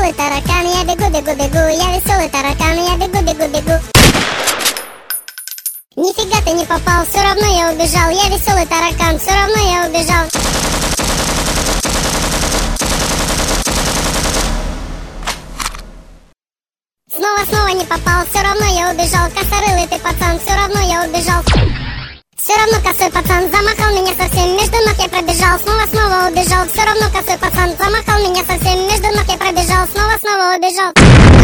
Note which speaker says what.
Speaker 1: веселый таракан, я бегу, бегу, бегу, я веселый таракан, я бегу, бегу, бегу. Нифига ты не попал, все равно я убежал, я веселый таракан, все равно я убежал. Снова не попал, все равно я убежал. Косорылый ты пацан, все равно я убежал. Все равно косой пацан замахал меня совсем, между ног я пробежал, снова убежал. Все равно косой пацан замахал меня совсем, между ног я пробежал, снова убежал.